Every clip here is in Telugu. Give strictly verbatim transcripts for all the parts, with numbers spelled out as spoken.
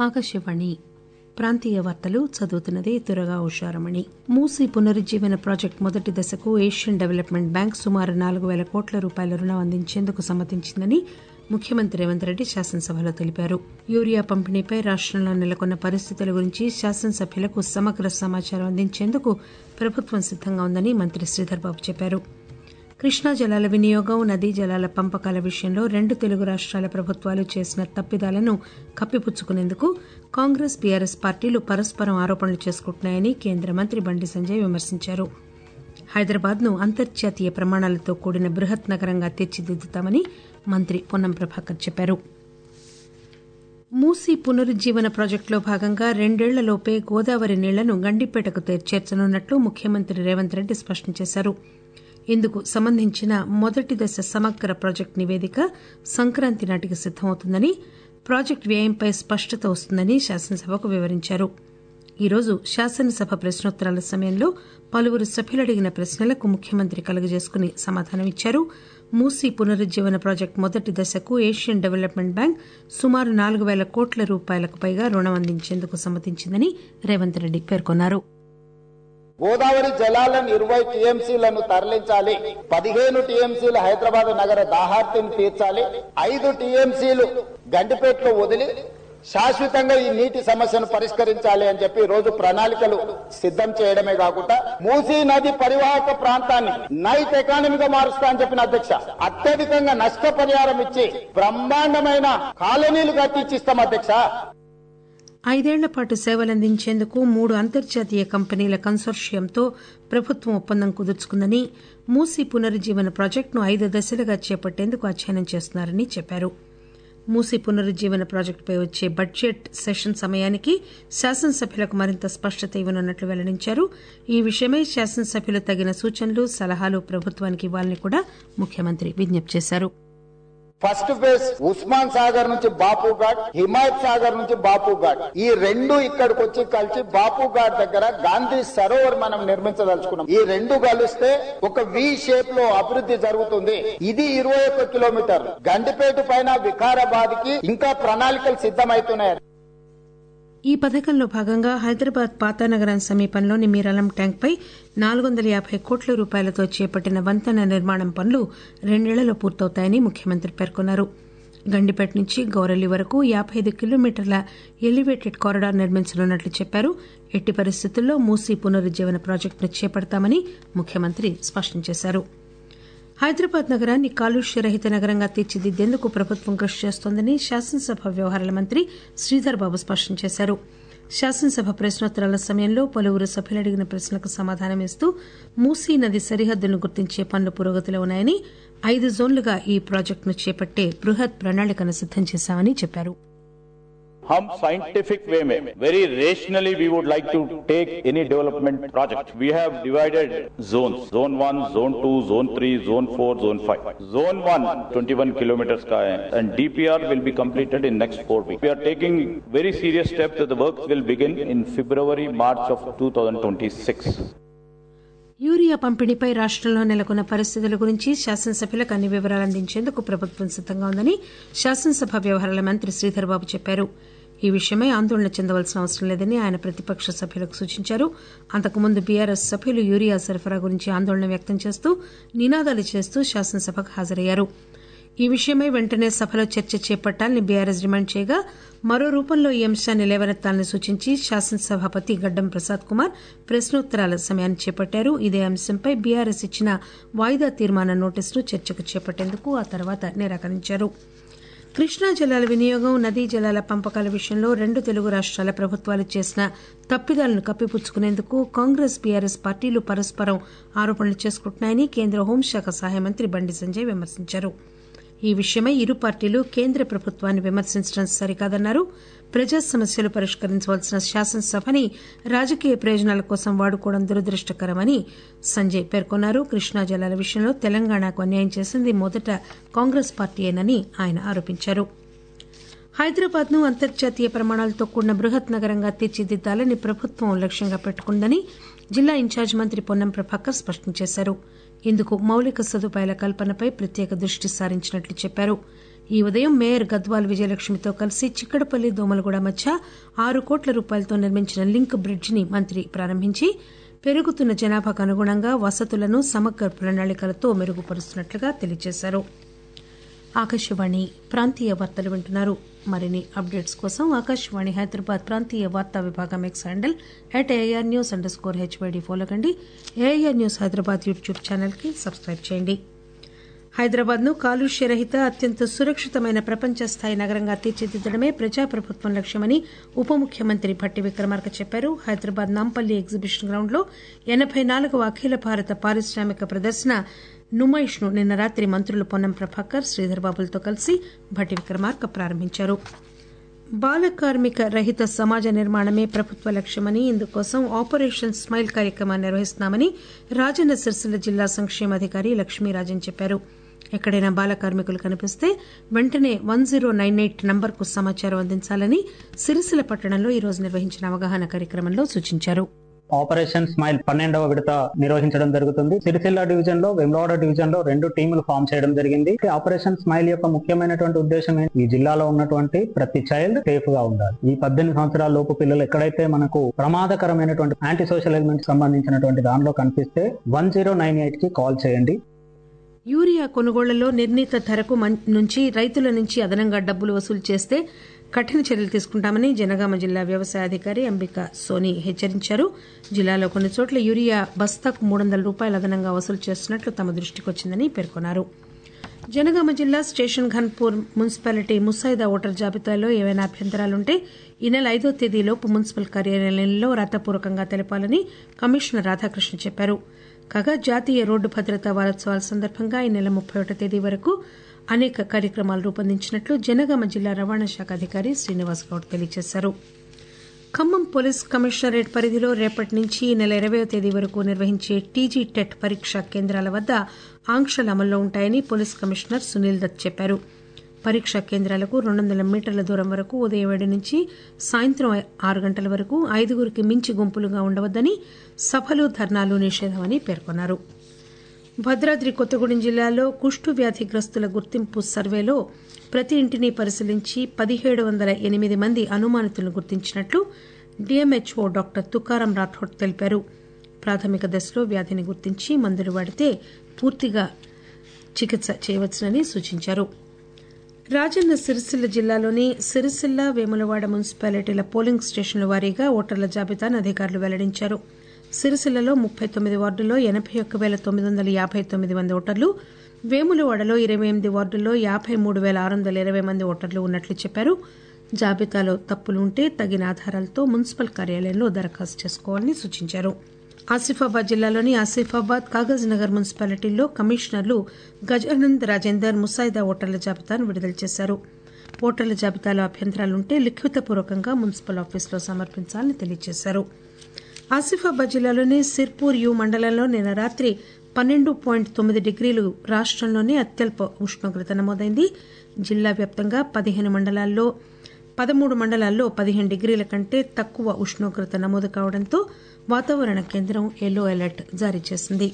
ఆకాశవాణి ప్రాంతీయ వార్తలు చదువుతున్నది తురగా ఉషారమణి. మూసీ పునరుజ్జీవన ప్రాజెక్టు మొదటి దశకు ఏషియన్ డెవలప్మెంట్ బ్యాంక్ సుమారు నాలుగు పేల కోట్ల రూపాయల రుణం అందించేందుకు సమ్మతించిందని ముఖ్యమంత్రి రేవంత్ రెడ్డి శాసనసభలో తెలిపారు. యూరియా పంపిణీపై రాష్టంలో నెలకొన్న పరిస్థితుల గురించి శాసనసభ్యులకు సమగ్ర సమాచారం అందించేందుకు ప్రభుత్వం సిద్దంగా ఉందని మంత్రి శ్రీధర్ బాబు చెప్పారు. కృష్ణా జలాల వినియోగం, నదీ జలాల పంపకాల విషయంలో రెండు తెలుగు రాష్టాల ప్రభుత్వాలు చేసిన తప్పిదాలను కప్పిపుచ్చుకునేందుకు కాంగ్రెస్, బీఆర్ఎస్ పార్టీలు పరస్పరం ఆరోపణలు చేసుకుంటున్నాయని కేంద్ర మంత్రి బండి సంజయ్ విమర్శించారు. హైదరాబాద్ ను అంతర్జాతీయ ప్రమాణాలతో కూడిన బృహత్ నగరంగా తీర్చిదిద్దుతామని మంత్రి పొన్నం ప్రభాకర్ చెప్పారు. మూసీ పునరుజ్జీవన ప్రాజెక్టులో భాగంగా రెండేళ్లలోపే గోదావరి నీళ్లను గండిపేటకు చేర్చనున్నట్లు ముఖ్యమంత్రి రేవంత్ రెడ్డి స్పష్టం చేశారు. ఇందుకు సంబంధించిన మొదటి దశ సమగ్ర ప్రాజెక్టు నివేదిక సంక్రాంతి నాటికి సిద్దమవుతుందని, ప్రాజెక్టు వ్యయంపై స్పష్టత వస్తుందని శాసనసభకు వివరించారు. ఈరోజు శాసనసభ ప్రశ్నోత్తరాల సమయంలో పలువురు సభ్యులు అడిగిన ప్రశ్నలకు ముఖ్యమంత్రి కలుగజేసుకుని సమాధానమిచ్చారు. మూసీ పునరుజ్జీవన ప్రాజెక్టు మొదటి దశకు ఏషియన్ డెవలప్మెంట్ బ్యాంక్ సుమారు నాలుగు పేల కోట్ల రూపాయలకు పైగా రుణం అందించేందుకు సమ్మతించిందని రేవంత్ రెడ్డి పేర్కొన్నారు. గోదావరి జలాలను ఇరవై టీఎంసీలను తరలించాలి. పదిహేను టీఎంసీలు హైదరాబాద్ నగర దాహార్తిని తీర్చాలి. ఐదు టీఎంసీలు గండిపేటలో వదిలి శాశ్వతంగా ఈ నీటి సమస్యను పరిష్కరించాలి అని చెప్పి రోజు ప్రణాళికలు సిద్దం చేయడమే కాకుండా మూసీ నది పరివాహక ప్రాంతాన్ని నైట్ ఎకానమీగా మారుస్తా అని చెప్పిన అధ్యక్ష, అత్యధికంగా నష్టపరిహారం ఇచ్చి బ్రహ్మాండమైన కాలనీలు కట్టించిస్తాం అధ్యక్ష. ఐదేళ్ల పాటు సేవలందించేందుకు మూడు అంతర్జాతీయ కంపెనీల కన్సార్షియంతో ప్రభుత్వం ఒప్పందం కుదుర్చుకుందని, మూసీ పునరుజ్జీవన ప్రాజెక్టును ఐదు దశలుగా చేపట్టేందుకు అధ్యయనం చేస్తున్నారని చెప్పారు. మూసీ పునరుజ్జీవన ప్రాజెక్టుపై వచ్చే బడ్జెట్ సెషన్ సమయానికి శాసనసభ్యులకు మరింత స్పష్టత ఇవ్వనున్నట్లు వెల్లడించారు. ఈ విషయమై శాసనసభ్యులు తగిన సూచనలు, సలహాలు ప్రభుత్వానికి ఇవ్వాలని కూడా ముఖ్యమంత్రి విజ్ఞప్తి చేశారు. ఫస్ట్ ఫేజ్ ఉస్మాన్ సాగర్ నుంచి బాపు ఘాట్, హిమాయత్ సాగర్ నుంచి బాపు ఘాట్, ఈ రెండు ఇక్కడికి వచ్చి కలిసి బాపు ఘాట్ దగ్గర గాంధీ సరోవర్ మనం నిర్మించదలుచుకున్నాం. ఈ రెండు కలిస్తే ఒక వి షేప్ లో అభివృద్ధి జరుగుతుంది. ఇది ఇరవై ఒక్క కిలోమీటర్ గండిపేట పైన వికారాబాద్ కి ఇంకా ప్రణాళికలు సిద్దమవుతున్నాయి. ఈ పథకంలో భాగంగా హైదరాబాద్ పాతానగరం సమీపంలోని మీరాలం ట్యాంక్ పై నాలుగు వందల యాభై కోట్ల రూపాయలతో చేపట్టిన వంతెన నిర్మాణం పనులు రెండేళ్లలో పూర్తవుతాయని ముఖ్యమంత్రి పేర్కొన్నారు. గండిపేట నుంచి గౌరల్లి వరకు యాబై ఐదు కిలోమీటర్ల ఎలివేటెడ్ కారిడార్ నిర్మించనున్నట్లు చెప్పారు. ఎట్టి పరిస్థితుల్లో మూసీ పునరుజ్జీవన ప్రాజెక్టును చేపడతామని ముఖ్యమంత్రి స్పష్టం చేశారు. హైదరాబాద్ నగరాన్ని కాలుష్య రహిత నగరంగా తీర్చిదిద్దేందుకు ప్రభుత్వం కృషి చేస్తోందని శాసనసభ వ్యవహారాల మంత్రి శ్రీధర్ బాబు స్పష్టం చేశారు. శాసనసభ ప్రశ్నోత్తరాల సమయంలో పలువురు సభ్యులు అడిగిన ప్రశ్నలకు సమాధానమిస్తూ మూసీ నది సరిహద్దులను గుర్తించే పనులు పురోగతిలో ఉన్నాయని, ఐదు జోన్లుగా ఈ ప్రాజెక్టును చేపట్టే బృహత్ ప్రణాళికను సిద్దం చేశామని చెప్పారు. हम साइंटिफिक वे में very rationally we would like to take any development project. We have divided zones, zone one, zone two, zone three, zone four, zone five. Zone one twenty-one kilometers ka hai, and D P R will be completed in next four weeks. We are taking very serious steps that the work will begin in February March of twenty twenty-six. Urea పంపిణీపై రాష్టంలో నెలకొన్న పరిస్థితుల గురించి శాసనసభ్యులకు అన్ని వివరాలు అందించేందుకు ప్రభుత్వం సిద్దంగా ఉందని శాసనసభ వ్యవహారాల మంత్రి శ్రీధర్ బాబు చెప్పారు. ఈ విషయమై ఆందోళన చెందవలసిన అవసరం లేదని ఆయన ప్రతిపక్ష సభ్యులకు సూచించారు. అంతకుముందు బీఆర్ఎస్ సభ్యులు యూరియా సరఫరా గురించి ఆందోళన వ్యక్తం చేస్తూ నినాదాలు చేస్తూ శాసనసభకు హాజరయ్యారు. ఈ విషయమై వెంటనే సభలో చర్చ చేపట్టాలని బీఆర్ఎస్ డిమాండ్ చేయగా, మరో రూపంలో ఈ అంశాన్ని లేవనెత్తాలని సూచించి శాసనసభాపతి గడ్డం ప్రసాద్ కుమార్ ప్రశ్నోత్తరాల సమయాన్ని చేపట్టారు. ఇదే అంశంపై బీఆర్ఎస్ ఇచ్చిన వాయిదా తీర్మాన నోటీసును చర్చకు చేపట్టేందుకు ఆ తర్వాత నిరాకరించారు. కృష్ణా జలాల వినియోగం, నదీ జలాల పంపకాల విషయంలో రెండు తెలుగు రాష్టాల ప్రభుత్వాలు చేసిన తప్పిదాలను కప్పిపుచ్చుకునేందుకు కాంగ్రెస్, బీఆర్ఎస్ పార్టీలు పరస్పరం ఆరోపణలు చేసుకుంటున్నాయని కేంద్ర హోంశాఖ సహాయ మంత్రి బండి సంజయ్ విమర్శించారు. ఈ విషయమై ఇరు పార్టీలు కేంద్ర ప్రభుత్వాన్ని విమర్శించడం సరికాదన్నారు. ప్రజా సమస్యలు పరిష్కరించవలసిన శాసనసభని రాజకీయ ప్రయోజనాల కోసం వాడుకోవడం దురదృష్టకరమని సంజయ్ పేర్కొన్నారు. కృష్ణా జలాల విషయంలో తెలంగాణకు అన్యాయం చేసింది మొదట కాంగ్రెస్ పార్టీయేనని ఆయన ఆరోపించారు. హైదరాబాద్ ను అంతర్జాతీయ ప్రమాణాలతో కూడిన బృహత్ నగరంగా తీర్చిదిద్దాలని ప్రభుత్వం లక్ష్యంగా పెట్టుకుందని జిల్లా ఇన్ఛార్జి మంత్రి పొన్నం ప్రభాకర్ స్పష్టం చేశారు. ఇందుకు మౌలిక సదుపాయాల కల్పనపై ప్రత్యేక దృష్టి సారించినట్లు చెప్పారు. ఈ ఉదయం మేయర్ గద్వాల్ విజయలక్ష్మితో కలిసి చిక్కడపల్లి దోమలగూడ మధ్య ఆరు కోట్ల రూపాయలతో నిర్మించిన లింక్ బ్రిడ్జ్ ని మంత్రి ప్రారంభించి పెరుగుతున్న జనాభాకు అనుగుణంగా వసతులను సమగ్ర ప్రణాళికలతో మెరుగుపరుస్తున్నట్లుగా తెలియజేశారు. ఆకాశవాణి ప్రాంతీయ వార్తలు వింటున్నారు. మరిన్ని అప్డేట్స్ కోసం ఆకాశవాణి హైదరాబాద్ ప్రాంతీయ వార్తా విభాగం X handle at A R news underscore H Y D follow కండి. A R news Hyderabad YouTube channel కి సబ్స్క్రైబ్ చేయండి. హైదరాబాద్ ను కాలుష్య రహిత అత్యంత సురక్షితమైన ప్రపంచ స్థాయి నగరంగా తీర్చిదిద్దడమే ప్రజాప్రభుత్వం లక్ష్యమని ఉప ముఖ్యమంత్రి భట్టి విక్రమార్క చెప్పారు. హైదరాబాద్ నాంపల్లి ఎగ్జిబిషన్ గ్రౌండ్ లో ఎనబై నాలుగవ అఖిల భారత పారిశ్రామిక ప్రదర్శన నుమైష్ ను నిన్న రాత్రి మంత్రులు పొన్నం ప్రభాకర్, శ్రీధర్ బాబులతో కలిసి భట్టి విక్రమార్క ప్రారంభించారు. బాల కార్మిక రహిత సమాజ నిర్మాణమే ప్రభుత్వ లక్ష్యమని, ఇందుకోసం ఆపరేషన్ స్మైల్ కార్యక్రమాన్ని నిర్వహిస్తున్నామని రాజన్న సిరిసిల్ల జిల్లా సంక్షేమాధికారి లక్ష్మీరాజన్ చెప్పారు. ఎక్కడైనా బాల కార్మికులు కనిపిస్తే వెంటనే వన్ జీరో నైన్ ఎయిట్ నంబర్కు సమాచారం అందించాలని సిరిసిల్ల పట్టణంలో ఈరోజు నిర్వహించిన అవగాహన కార్యక్రమంలో సూచించారు. ఆపరేషన్ స్మైల్ పన్నెండవ విడత నిర్వహించడం జరుగుతుంది. సిరిసిల్ల డివిజన్ లో, వెమ్లవాడ డివిజన్ లో రెండు టీములు ఫామ్ చేయడం జరిగింది. ఆపరేషన్ స్మైల్ యొక్క ముఖ్యమైనటువంటి ఉద్దేశం ఈ జిల్లాలో ఉన్నటువంటి ప్రతి చైల్డ్ సేఫ్ గా ఉండాలి. ఈ పద్దెనిమిది సంవత్సరాల లోపు పిల్లలు ఎక్కడైతే మనకు ప్రమాదకరమైనటువంటి యాంటీ సోషల్ ఎలిమెంట్స్ సంబంధించినటువంటి దానిలో కనిపిస్తే వన్ జీరో నైన్ ఎయిట్ కి కాల్ చేయండి. యూరియా కొనుగోళ్లలో నిర్ణీత ధరకు నుంచి రైతుల నుంచి అదనంగా డబ్బులు వసూలు చేస్తే కఠిన చర్యలు తీసుకుంటామని జనగామ జిల్లా వ్యవసాయ అధికారి అంబికా సోని హెచ్చరించారు. జిల్లాలో కొన్ని చోట్ల యూరియా బస్తాకు మూడు వందల రూపాయలు అదనంగా వసూలు చేస్తున్నట్లు తమ దృష్టికి వచ్చిందని పేర్కొన్నారు. జనగామ జిల్లా స్టేషన్ ఘన్పూర్ మున్సిపాలిటీ ముసాయిదా ఓటర్ జాబితాలో ఏవైనా అభ్యంతరాలుంటే ఈ నెల ఐదో తేదీలోపు మున్సిపల్ కార్యాలయంలో రాతపూర్వకంగా తెలపాలని కమిషనర్ రాధాకృష్ణ చెప్పారు. కాగా జాతీయ రోడ్డు భద్రతా వారోత్సవాల సందర్భంగా ఈ నెల ముప్పై ఒకటో తేదీ వరకు అనేక కార్యక్రమాలు రూపొందించినట్లు జనగామ జిల్లా రవాణా శాఖ అధికారి శ్రీనివాస్ గౌడ్ తెలియజేశారు. ఖమ్మం పోలీస్ కమిషనరేట్ పరిధిలో రేపటి నుంచి ఈ నెల ఇరవయో తేదీ వరకు నిర్వహించే టీజీ టెట్ పరీక్షా కేంద్రాల వద్ద ఆంక్షలు అమల్లో ఉంటాయని పోలీస్ కమిషనర్ సునీల్ దత్ చెప్పారు. పరీక్షా కేంద్రాలకు రెండు వందల మీటర్ల దూరం వరకు ఉదయం ఏడు నుంచి సాయంత్రం ఆరు గంటల వరకు ఐదుగురికి మించి గుంపులుగా ఉండవద్దని, సభలు ధర్నాలు నిషేధమని పేర్కొన్నారు. భద్రాద్రి కొత్తగూడెం జిల్లాలో కుష్టు వ్యాధిగ్రస్తుల గుర్తింపు సర్వేలో ప్రతి ఇంటిని పరిశీలించి పదిహేడు వందల ఎనిమిది మంది అనుమానితులను గుర్తించినట్లు డీఎంహెచ్ఓ డాక్టర్ తుకారం రాథోడ్ తెలిపారు. ప్రాథమిక దశలో వ్యాధిని గుర్తించి మందులు వాడితే పూర్తిగా చికిత్స చేయవచ్చునని సూచించారు. రాజన్న సిరిసిల్ల జిల్లాలోని సిరిసిల్ల, వేములవాడ మున్సిపాలిటీల పోలింగ్ స్టేషన్ల వారీగా ఓటర్ల జాబితాను అధికారులు వెల్లడించారు. సిరిసిల్లలో ముప్పై తొమ్మిది వార్డుల్లో ఎనబై ఒక్క పేల తొమ్మిది వందల యాభై తొమ్మిది మంది ఓటర్లు, వేములవాడలో ఇరవై ఎనిమిది వార్డుల్లో యాభై మూడు పేల ఆరు వందల ఇరవై మంది ఓటర్లు ఉన్నట్లు చెప్పారు. జాబితాలో తప్పులుంటే తగిన ఆధారాలతో మున్సిపల్ కార్యాలయంలో దరఖాస్తు చేసుకోవాలని సూచించారు. ఆసిఫాబాద్ జిల్లాలోని ఆసిఫాబాద్, కాగజ్ నగర్ మున్సిపాలిటీల్లో కమిషనర్లు గజానంద్ రాజేందర్ ముసాయిదా ఓటర్ల జాబితాను విడుదల చేశారు. ఓటర్ల జాబితాలో అభ్యంతరాలుంటే లిఖితపూర్వకంగా మున్సిపల్ ఆఫీసులో సమర్పించాలని తెలియజేశారు. ఆసిఫాబాద్ జిల్లాలోని సిర్పూర్ యు మండలంలో నిన్న రాత్రి పన్నెండు పాయింట్ తొమ్మిది డిగ్రీలు రాష్టంలోనే అత్యల్ప ఉష్ణోగ్రత నమోదైంది. జిల్లా వ్యాప్తంగా పదిహేను మండలాల్లో పదమూడు మండలాల్లో పదిహేను డిగ్రీల కంటే తక్కువ ఉష్ణోగ్రత నమోదు కావడంతో వాతావరణ కేంద్రం ఎల్లో అలర్ట్ జారీ చేసింది.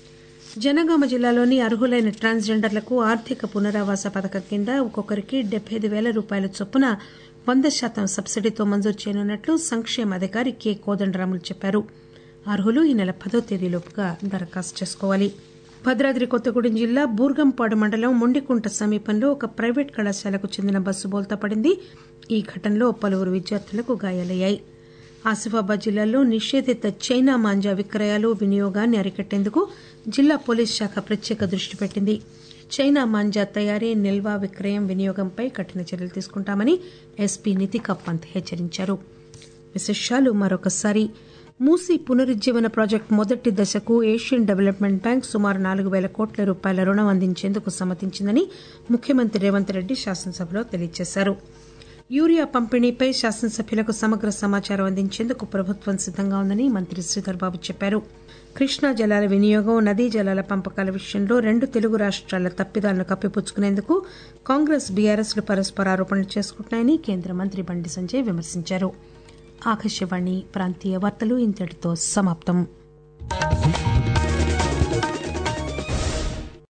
జనగామ జిల్లాలోని అర్హులైన ట్రాన్స్జెండర్లకు ఆర్థిక పునరావాస పథకం కింద ఒక్కొక్కరికి డెబ్బై ఐదు పేల రూపాయల చొప్పున వంద శాతం సబ్సిడీతో మంజూరు చేయనున్నట్లు సంక్షేమ అధికారి కె కోదండరాములు చెప్పారు. అర్హులు ఈ నెల పదో తేదీలోపుగా దరఖాస్తు చేసుకోవాలి. భద్రాద్రి కొత్తగూడెం జిల్లా బూర్గంపాడు మండలం మొండికుంట సమీపంలో ఒక ప్రైవేట్ కళాశాలకు చెందిన బస్సు బోల్తా పడింది. ఈ ఘటనలో పలువురు విద్యార్థులకు గాయాలయ్యాయి. ఆసిఫాబాద్ జిల్లాలో నిషేధిత చైనా మాంజా విక్రయాలు, వినియోగాన్ని అరికట్టేందుకు జిల్లా పోలీస్ శాఖ ప్రత్యేక దృష్టి పెట్టింది. చైనా మాంజా తయారీ, నిల్వ, విక్రయం, వినియోగంపై కఠిన చర్యలు తీసుకుంటామని ఎస్పీ నితికా పంత్ హెచ్చరించారు. విశేషాలు మరొకసారి. మూసీ పునరుజ్జీవన ప్రాజెక్టు మొదటి దశకు ఏషియన్ డెవలప్మెంట్ బ్యాంక్ సుమారు నాలుగు పేల కోట్ల రూపాయల రుణం అందించేందుకు సమ్మతించిందని ముఖ్యమంత్రి రేవంత్ రెడ్డి శాసనసభలో తెలియజేశారు. యూరియా పంపిణీపై శాసనసభ్యులకు సమగ్ర సమాచారం అందించేందుకు ప్రభుత్వం సిద్దంగా ఉందని మంత్రి శ్రీధర్ బాబు చెప్పారు. కృష్ణా జలాల వినియోగం, నదీ జలాల పంపకాల విషయంలో రెండు తెలుగు రాష్ట్రాల తప్పిదాలను కప్పిపుచ్చుకునేందుకు కాంగ్రెస్, బీఆర్ఎస్ లు పరస్పర ఆరోపణలు చేసుకుంటున్నాయని కేంద్ర మంత్రి బండి సంజయ్ విమర్శించారు. ఆకాశవాణి ప్రాంతీయ వార్తలు ఇంతటితో సమాప్తం.